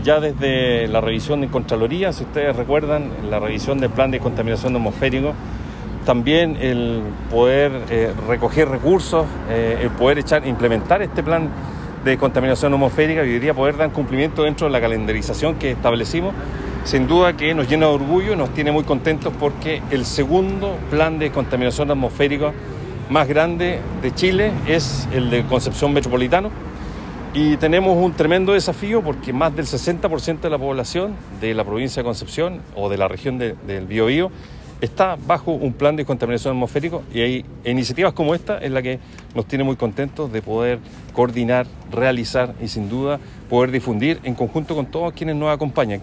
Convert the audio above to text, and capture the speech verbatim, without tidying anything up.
Ya desde la revisión de Contraloría, si ustedes recuerdan, la revisión del plan de contaminación atmosférico, también el poder eh, recoger recursos, eh, el poder echar, implementar este plan de contaminación atmosférica y hoy día poder dar cumplimiento dentro de la calendarización que establecimos, sin duda que nos llena de orgullo y nos tiene muy contentos porque el segundo plan de contaminación atmosférica más grande de Chile es el de Concepción Metropolitano. Y tenemos un tremendo desafío porque más del sesenta por ciento de la población de la provincia de Concepción o de la región de, del Biobío está bajo un plan de contaminación atmosférica y hay iniciativas como esta en la que nos tiene muy contentos de poder coordinar, realizar y sin duda poder difundir en conjunto con todos quienes nos acompañan.